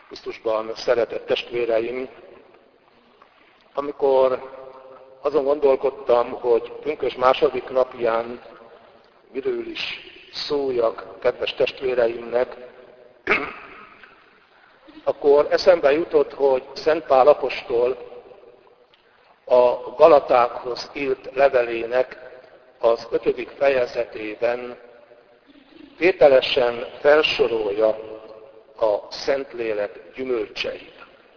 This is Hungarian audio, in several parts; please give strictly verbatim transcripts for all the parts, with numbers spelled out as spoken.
Krisztusban szeretett testvéreim, amikor azon gondolkodtam, hogy pünkösd második napján miről is szóljak kedves testvéreimnek, akkor eszembe jutott, hogy Szent Pál apostol a Galatákhoz írt levelének az ötödik fejezetében tételesen felsorolja a Szentlélek gyümölcseit.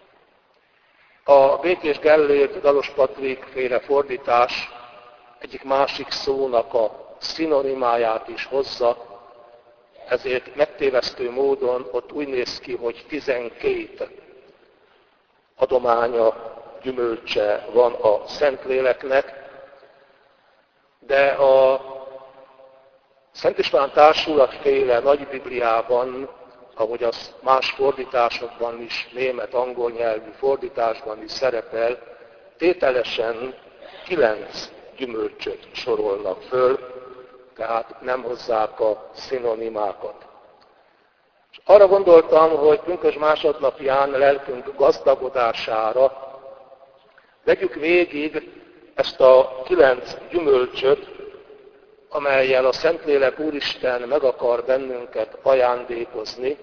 A Békés Gellért Dalos Patrik féle fordítás egyik másik szónak a szinonimáját is hozza, ezért megtévesztő módon ott úgy néz ki, hogy tizenkét adománya, gyümölcse van a Szentléleknek, de a Szent István Társulat féle Nagy Bibliában, ahogy az más fordításokban is, német, angol nyelvű fordításban is szerepel, tételesen kilenc gyümölcsöt sorolnak föl, tehát nem hozzák a szinonimákat. És arra gondoltam, hogy pünkösd másodnapján lelkünk gazdagodására vegyük végig ezt a kilenc gyümölcsöt, amellyel a Szentlélek Úristen meg akar bennünket ajándékozni,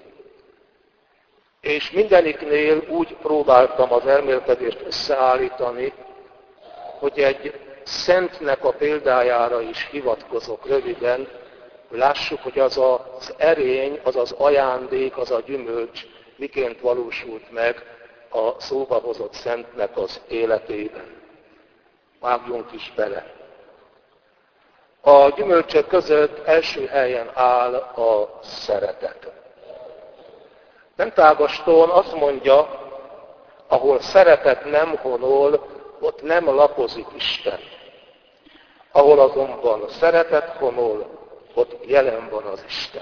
és mindeniknél úgy próbáltam az elmélkedést összeállítani, hogy egy szentnek a példájára is hivatkozok röviden, hogy lássuk, hogy az az erény, az az ajándék, az a gyümölcs miként valósult meg a szóba hozott szentnek az életében. Vágjunk is bele. A gyümölcsök között első helyen áll a szeretet. Szent Ágoston azt mondja, ahol szeretet nem honol, ott nem lakozik Isten. Ahol azonban szeretet honol, ott jelen van az Isten.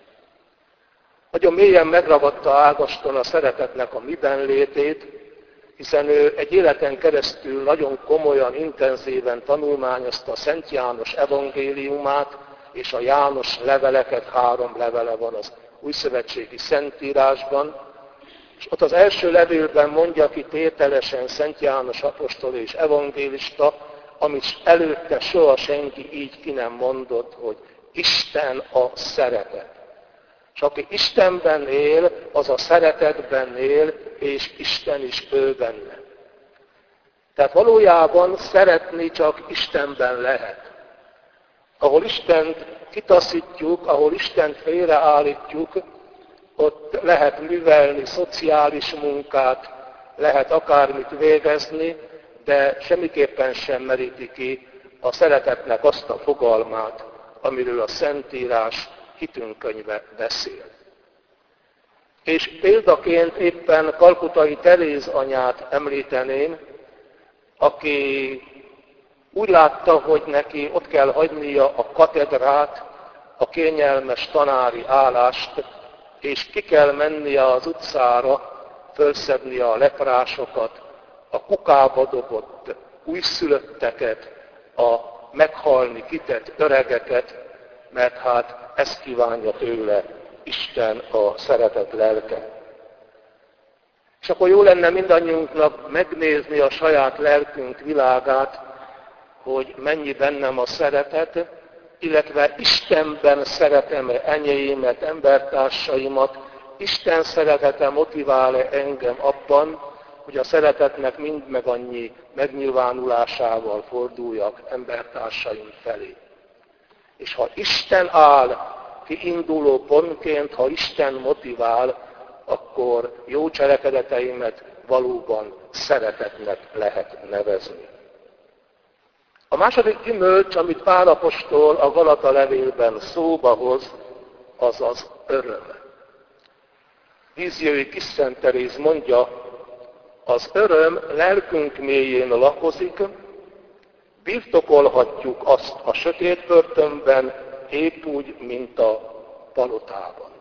Nagyon mélyen megragadta Ágoston a szeretetnek a miben létét, hiszen ő egy életen keresztül nagyon komolyan, intenzíven tanulmányozta Szent János evangéliumát, és a János leveleket, három levele van az újszövetségi Szentírásban, és ott az első levélben mondja ki tételesen Szent János apostol és evangélista, amit előtte soha senki így ki nem mondott, hogy Isten a szeretet. És aki Istenben él, az a szeretetben él, és Isten is ő benne. Tehát valójában szeretni csak Istenben lehet. Ahol Istent kitaszítjuk, ahol Istent félreállítjuk, ott lehet művelni szociális munkát, lehet akármit végezni, de semmiképpen sem meríti ki a szeretetnek azt a fogalmát, amiről a Szentírás hitünk könyve beszél. És példaként éppen Kalkutai Teréz anyát említeném, aki úgy látta, hogy neki ott kell hagynia a katedrát, a kényelmes tanári állást, és ki kell mennie az utcára, fölszednie a leprásokat, a kukába dobott újszülötteket, a meghalni kitett öregeket, mert hát ezt kívánja tőle Isten, a szeretet lelke. És akkor jó lenne mindannyiunknak megnézni a saját lelkünk világát, hogy mennyi bennem a szeretet, illetve Istenben szeretem-e enyémet, embertársaimat, Isten szeretete motivál-e engem abban, hogy a szeretetnek mind meg annyi megnyilvánulásával forduljak embertársaim felé. És ha Isten áll kiinduló pontként, ha Isten motivál, akkor jó cselekedeteimet valóban szeretetnek lehet nevezni. A második gyümölcs, amit Pál apostol a Galata levélben szóba hoz, az az öröm. Líziai Kis Szent Teréz mondja, az öröm lelkünk mélyén lakozik, birtokolhatjuk azt a sötét börtönben, épp úgy, mint a palotában.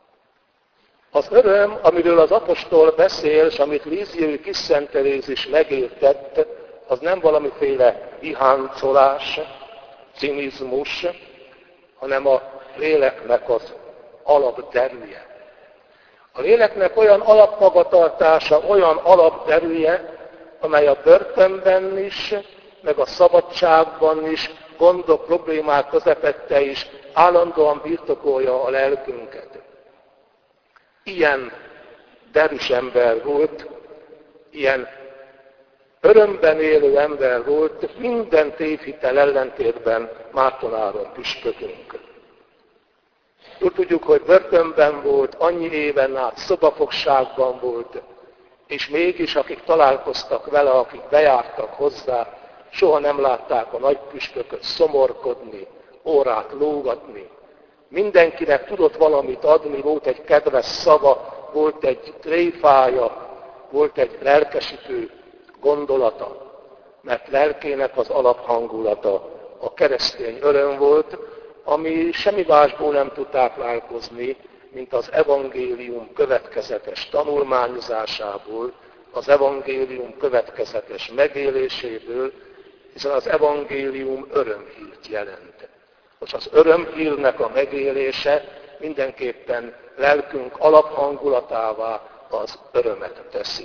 Az öröm, amiről az apostol beszél, és amit Líziai Kis Szent Teréz is megértett, az nem valamiféle iháncolás, cinizmus, hanem a léleknek az alapderűje. A léleknek olyan alapmagatartása, olyan alapderűje, amely a börtönben is, meg a szabadságban is, gondok, problémák közepette is állandóan birtokolja a lelkünket. Ilyen derűs ember volt, ilyen örömben élő ember volt, minden tévhitel ellentétben Márton Áron püspökünk. Úgy tudjuk, hogy börtönben volt, annyi éven át szobafogságban volt, és mégis akik találkoztak vele, akik bejártak hozzá, soha nem látták a nagypüspököt szomorkodni, órát lógatni. Mindenkinek tudott valamit adni, volt egy kedves szava, volt egy tréfája, volt egy lelkesítő gondolata, mert lelkének az alaphangulata a keresztény öröm volt, ami semmi másból nem tud táplálkozni, mint az evangélium következetes tanulmányozásából, az evangélium következetes megéléséből, hiszen az evangélium örömhírt jelent. Most az örömhírnek a megélése mindenképpen lelkünk alaphangulatává az örömet teszi.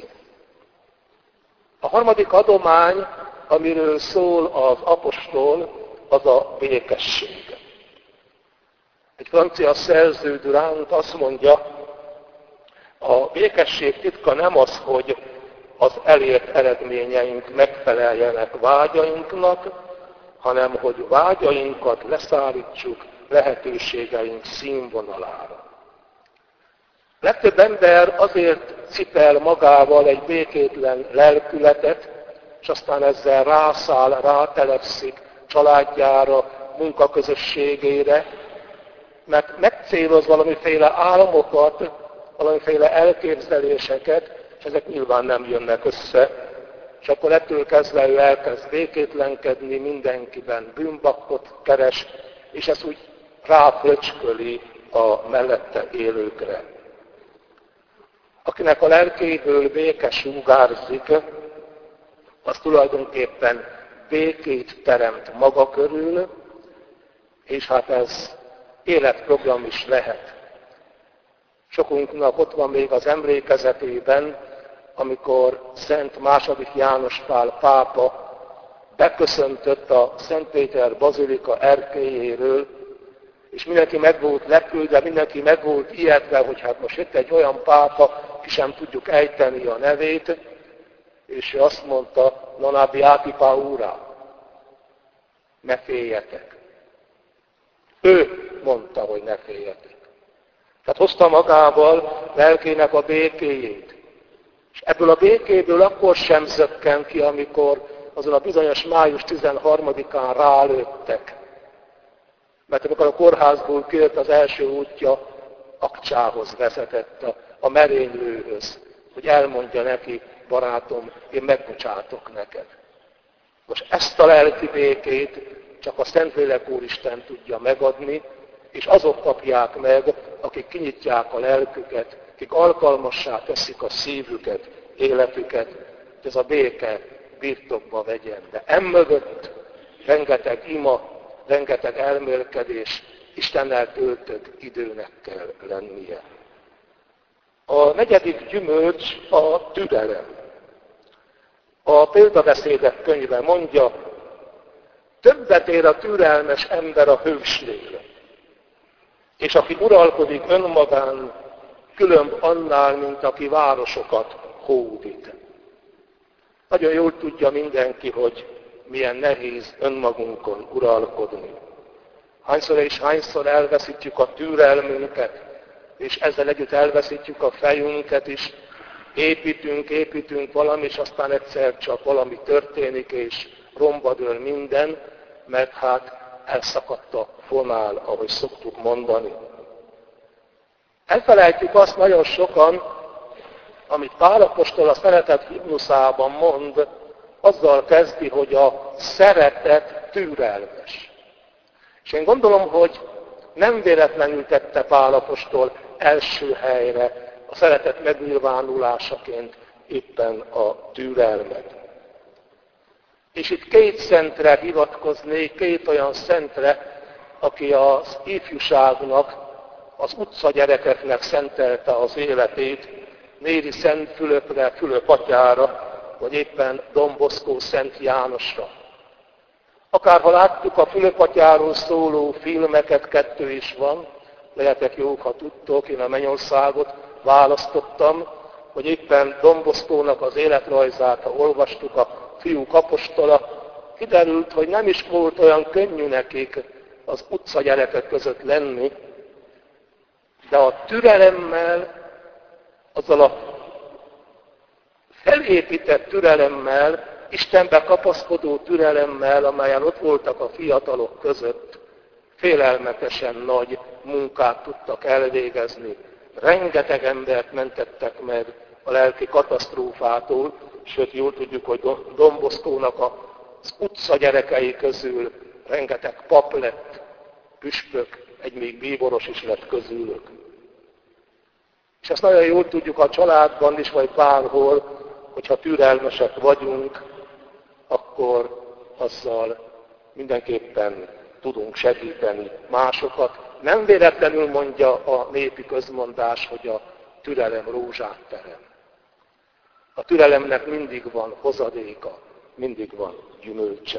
A harmadik adomány, amiről szól az apostol, az a békesség. Egy francia szerző Durant azt mondja, a békesség titka nem az, hogy az elért eredményeink megfeleljenek vágyainknak, hanem hogy vágyainkat leszállítsuk lehetőségeink színvonalára. Legtöbb ember azért cipel magával egy békétlen lelkületet, és aztán ezzel rászáll, rátelepszik családjára, munkaközösségére, mert megcéloz valamiféle álmokat, valamiféle elképzeléseket, és ezek nyilván nem jönnek össze, és akkor ettől kezdve ő elkezd békétlenkedni, mindenkiben bűnbakkot keres, és ez úgy ráfröcsköli a mellette élőkre. Akinek a lelkéből béke sugárzik, az tulajdonképpen békét teremt maga körül, és hát ez életprogram is lehet. Sokunknak ott van még az emlékezetében, amikor Szent második János Pál pápa beköszöntött a Szent Péter bazilika erkélyéről, és mindenki meg volt lepődve, mindenki meg volt ijedve, hogy hát most itt egy olyan pápa, ki sem tudjuk ejteni a nevét, és ő azt mondta, non abbiate paura, ne féljetek. Ő mondta, hogy ne féljetek. Tehát hozta magával lelkének a békéjét. És ebből a békéből akkor sem zökken ki, amikor azon a bizonyos május tizenharmadikán rálőttek. Mert amikor a kórházból kijött, az első útja Akcsához vezetett, a, a merénylőhöz, hogy elmondja neki, barátom, én megbocsátok neked. Most ezt a lelki békét csak a Szentlélek Úristen tudja megadni, és azok kapják meg, akik kinyitják a lelküket, akik alkalmassá teszik a szívüket, életüket, hogy ez a béke birtokba vegyen. De emögött rengeteg ima, rengeteg elmélkedés, Istennel töltött időnek kell lennie. A negyedik gyümölcs a türelem. A példabeszédek könyve mondja, többet ér a türelmes ember a hősnél, és aki uralkodik önmagán, különb annál, mint aki városokat hódít. Nagyon jól tudja mindenki, hogy milyen nehéz önmagunkon uralkodni. Hányszor és hányszor elveszítjük a türelmünket, és ezzel együtt elveszítjük a fejünket is, építünk, építünk valami, és aztán egyszer csak valami történik, és romba dől minden, mert hát elszakadt a fonál, ahogy szoktuk mondani. Elfelejtjük azt nagyon sokan, amit Pál apostol a szeretet himnuszában mond, azzal kezdi, hogy a szeretet türelmes. És én gondolom, hogy nem véletlenül tette Pál apostol első helyre a szeretet megnyilvánulásaként éppen a türelmet. És itt két szentre hivatkoznék, két olyan szentre, aki az ifjúságnak az utca gyerekeknek szentelte az életét, Néri Szent Fülöpre, Fülöp atyára, vagy éppen Don Bosco Szent Jánosra. Akárha láttuk a Fülöp atyáról szóló filmeket, kettő is van, lehetek jók, ha tudtok, én a Mennyországot választottam, hogy éppen Don Boscónak az életrajzát, ha olvastuk, a Fiúk apostola, kiderült, hogy nem is volt olyan könnyű nekik az utca gyerekek között lenni, de a türelemmel, azzal a felépített türelemmel, Istenbe kapaszkodó türelemmel, amelyen ott voltak a fiatalok között, félelmetesen nagy munkát tudtak elvégezni. Rengeteg embert mentettek meg a lelki katasztrófától, sőt, jól tudjuk, hogy Don Boscónak az utca gyerekei közül rengeteg pap lett, püspök, egy még bíboros is lett közülük. És ezt nagyon jól tudjuk a családban is, vagy bárhol, hogyha türelmesek vagyunk, akkor azzal mindenképpen tudunk segíteni másokat. Nem véletlenül mondja a népi közmondás, hogy a türelem rózsát terem. A türelemnek mindig van hozadéka, mindig van gyümölcse.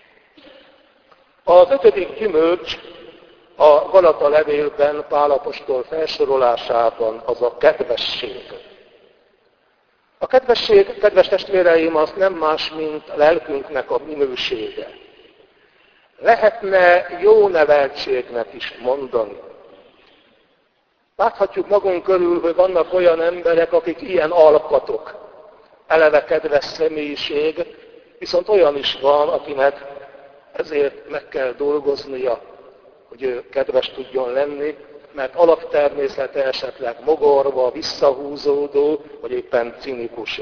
Az ötödik gyümölcs a Galata levélben, Pál apostol felsorolásában az a kedvesség. A kedvesség, kedves testvéreim, az nem más, mint a lelkünknek a minősége. Lehetne jó neveltségnek is mondani. Láthatjuk magunk körül, hogy vannak olyan emberek, akik ilyen alkatok, eleve kedves személyiség, viszont olyan is van, akinek ezért meg kell dolgoznia, hogy ő kedves tudjon lenni, mert alaptermészete esetleg mogorva, visszahúzódó, vagy éppen cinikus.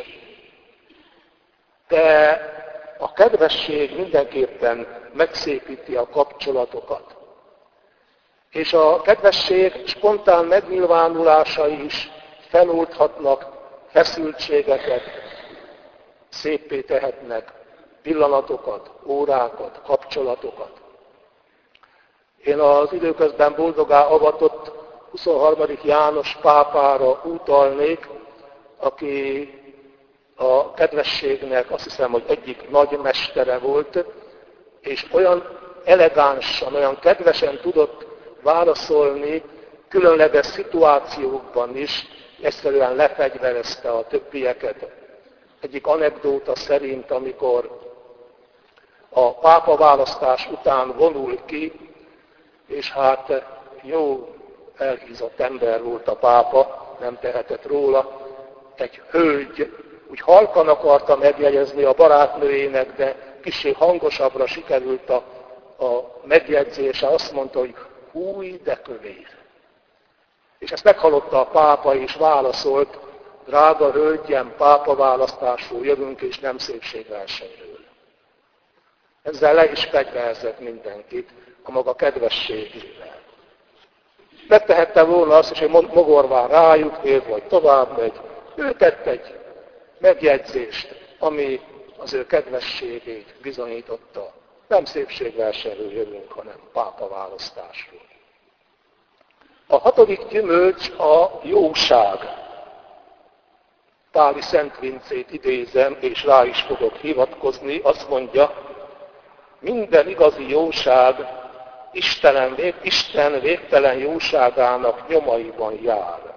De a kedvesség mindenképpen megszépíti a kapcsolatokat. És a kedvesség spontán megnyilvánulásai is feloldhatnak feszültségeket, széppé tehetnek pillanatokat, órákat, kapcsolatokat. Én az időközben boldogá avatott huszonharmadik János pápára utalnék, aki a kedvességnek azt hiszem, hogy egyik nagy mestere volt, és olyan elegánsan, olyan kedvesen tudott válaszolni különleges szituációkban is, egyszerűen lefegyverezte a többieket. Egyik anekdóta szerint, amikor a pápaválasztás után vonul ki, és hát jó elhízott ember volt a pápa, nem tehetett róla, egy hölgy úgy halkan akarta megjegyezni a barátnőjének, de kicsi hangosabbra sikerült a, a megjegyzése, azt mondta, hogy húj, de kövér. És ezt meghallotta a pápa, és válaszolt, drága hölgyem, pápaválasztásról jövünk, és nem szépségversenyről. Ezzel le is fegyverzett mindenkit a maga kedvességével. Megtehette volna azt is, hogy mogorván rájuk ér, vagy tovább megy. Ő tett egy megjegyzést, ami az ő kedvességét bizonyította. Nem szépségversenyről jövünk, hanem pápaválasztásról. A hatodik gyümölcs a jóság. Páli Szent Vincét idézem, és rá is fogok hivatkozni, azt mondja, minden igazi jóság Istenen, vég, Isten végtelen jóságának nyomaiban jár.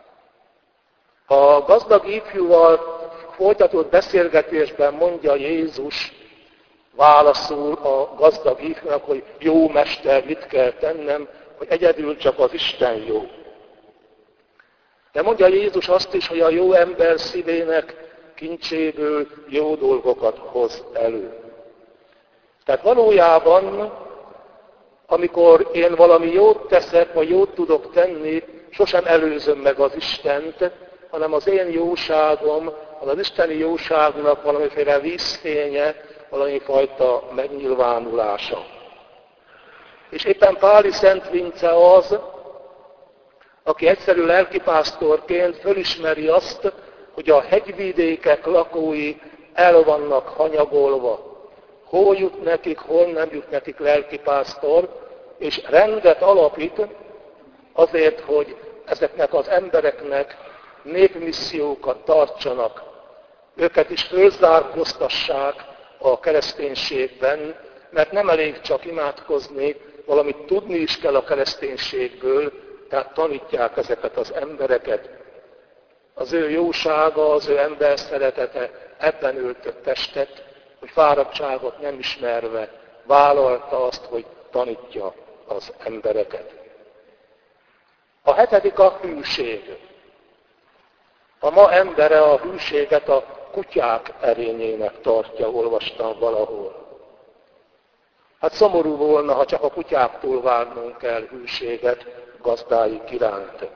A gazdag ifjúval folytatott beszélgetésben mondja Jézus, válaszul a gazdag ifjúnak, hogy jó mester, mit kell tennem, hogy egyedül csak az Isten jó. De mondja Jézus azt is, hogy a jó ember szívének kincséből jó dolgokat hoz elő. Tehát valójában, amikor én valami jót teszek, vagy jót tudok tenni, sosem előzöm meg az Istent, hanem az én jóságom, az isteni jóságnak valamiféle vízfénye, valami fajta megnyilvánulása. És éppen Páli Szent Vince az, aki egyszerű lelkipásztorként fölismeri azt, hogy a hegyvidékek lakói el vannak hanyagolva. Hol jut nekik, hol nem jut nekik lelkipásztor, és rendet alapít, azért, hogy ezeknek az embereknek népmissziókat tartsanak, őket is fölzárkóztassák a kereszténységben, mert nem elég csak imádkozni, valamit tudni is kell a kereszténységből, tehát tanítják ezeket az embereket. Az ő jósága, az ő ember szeretete ebben öltött testet, hogy fáradtságot nem ismerve vállalta azt, hogy tanítja az embereket. A hetedik a hűség. A ma embere a hűséget a kutyák erényének tartja, olvastam valahol. Hát szomorú volna, ha csak a kutyáktól várnunk el hűséget gazdáik iránt.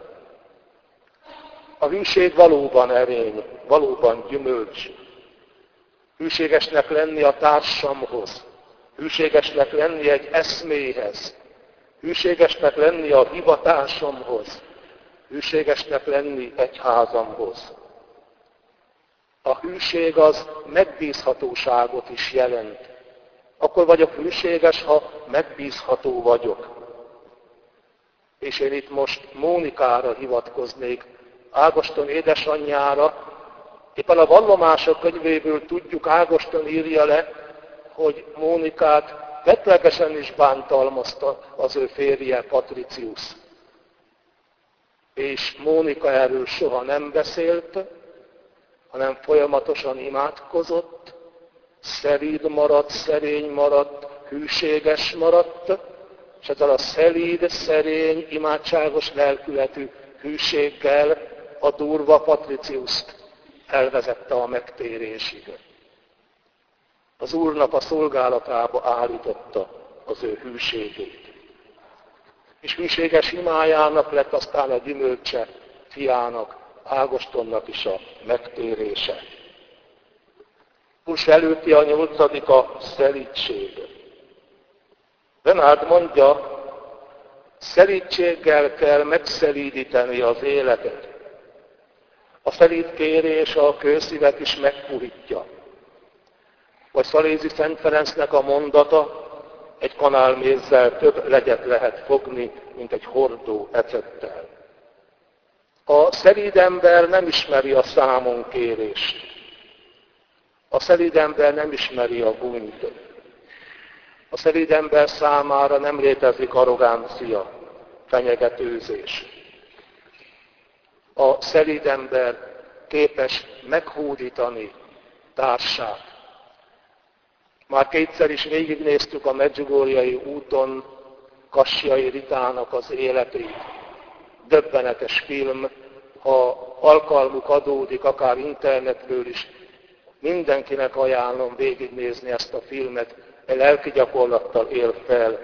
A hűség valóban erény, valóban gyümölcs. Hűségesnek lenni a társamhoz, hűségesnek lenni egy eszméhez, hűségesnek lenni a hivatásomhoz, hűségesnek lenni egyházamhoz. A hűség az megbízhatóságot is jelent. Akkor vagyok hűséges, ha megbízható vagyok. És én itt most Mónikára hivatkoznék, Ágoston édesanyjára. Éppen a vallomások könyvéből tudjuk, Ágoston írja le, hogy Mónikát vettlegesen is bántalmazta az ő férje Patricius. És Mónika erről soha nem beszélt, hanem folyamatosan imádkozott, szelíd maradt, szerény maradt, hűséges maradt, és ezzel a szelíd, szerény, imádságos lelkületű hűséggel a durva Patriciust elvezette a megtérésig. Az Úrnak a szolgálatába állította az ő hűségét. És hűséges imájának lett aztán a gyümölcse fiának, Ágostonnak is a megtérése. Most előtti a nyolcadik a szelídség. Renárd mondja, szelídséggel kell megszelídíteni az életet. A szelíd kérés a kőszívet is megpuhítja. Vagy Szalézi Szent Ferencnek a mondata, egy kanál mézzel több legyet lehet fogni, mint egy hordó ecettel. A szelíd ember nem ismeri a számonkérést. A szelíd ember nem ismeri a gúnyt. A szelíd ember számára nem létezik arrogancia, fenyegetőzés. A szelíd ember képes meghódítani társát. Már kétszer is végignéztük a Medjugorjei úton Kassiai Ritának az életét. Döbbenetes film, ha alkalmuk adódik, akár internetről is, mindenkinek ajánlom végignézni ezt a filmet, egy lelki gyakorlattal él fel.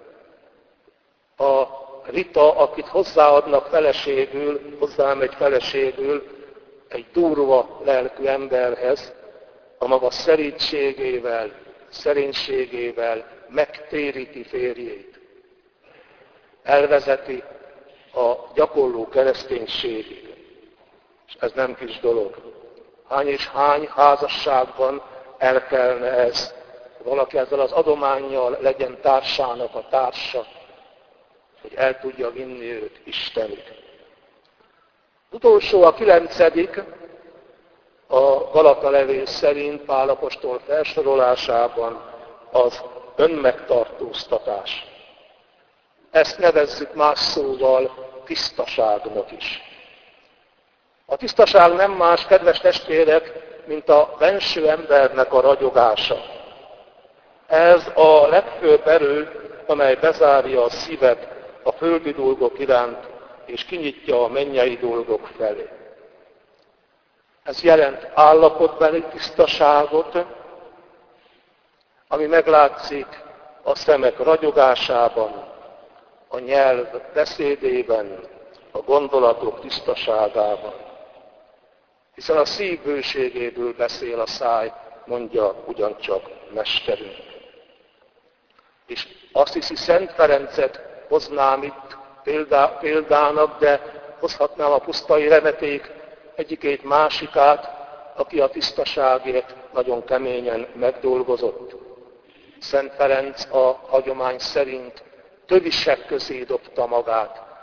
A Rita, akit hozzáadnak feleségül, hozzámegy feleségül egy durva lelkű emberhez, a maga szerítségével, szerénységével megtéríti férjét. Elvezeti a gyakorló kereszténységig. És ez nem kis dolog. Hány és hány házasságban elkelne ez. Valaki ezzel az adománnyal legyen társának a társa, hogy el tudja vinni őt Istenig. Utolsó, a kilencedik, a Galata levél szerint Pál apostol felsorolásában az önmegtartóztatás. Ezt nevezzük más szóval tisztaságnak is. A tisztaság nem más, kedves testvérek, mint a benső embernek a ragyogása. Ez a legfőbb erő, amely bezárja a szívet a földi dolgok iránt, és kinyitja a mennyei dolgok felé. Ez jelent állapotbeli tisztaságot, ami meglátszik a szemek ragyogásában, a nyelv beszédében, a gondolatok tisztaságában. Hiszen a szív bőségéből beszél a száj, mondja ugyancsak mesterünk. És azt hiszi, Szent Ferencet hoznám itt példá, példának, de hozhatnám a pusztai remeték egyikét másikát, aki a tisztaságért nagyon keményen megdolgozott. Szent Ferenc a hagyomány szerint tövisek közé dobta magát,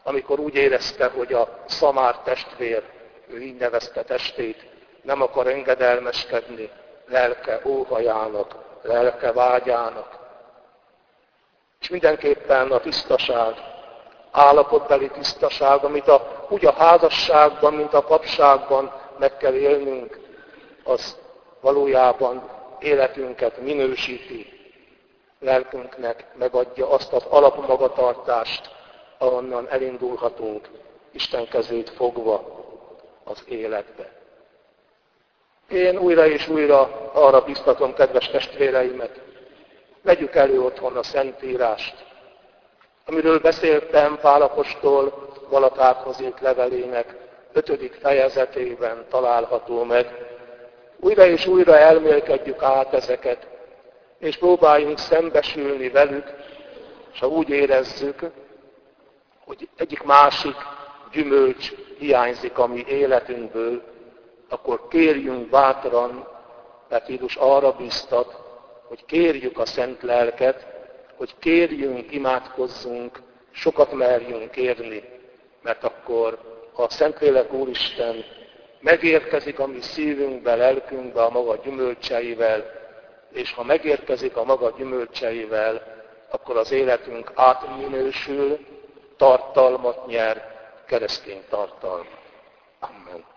amikor úgy érezte, hogy a szamár testvér, ő így nevezte testét, nem akar engedelmeskedni lelke óhajának, lelke vágyának. És mindenképpen a tisztaság, állapotbeli tisztaság, amit a, úgy a házasságban, mint a papságban meg kell élnünk, az valójában életünket minősíti, lelkünknek megadja azt az alapmagatartást, ahonnan elindulhatunk Isten kezét fogva az életbe. Én újra és újra arra biztatom kedves testvéreimet, vegyük elő otthon a Szentírást, amiről beszéltem Pál apostol Galatákhoz írt levelének ötödik fejezetében található meg. Újra és újra elmélkedjük át ezeket, és próbáljunk szembesülni velük, és ha úgy érezzük, hogy egyik másik gyümölcs hiányzik a mi életünkből, akkor kérjünk bátran, mert Jézus arra biztat, hogy kérjük a Szent Lelket, hogy kérjünk, imádkozzunk, sokat merjünk kérni, mert akkor a Szentlélek Úristen megérkezik a mi szívünkbe, lelkünkbe a maga gyümölcseivel, és ha megérkezik a maga gyümölcseivel, akkor az életünk átminősül, tartalmat nyer, keresztény tartalmat. Amen.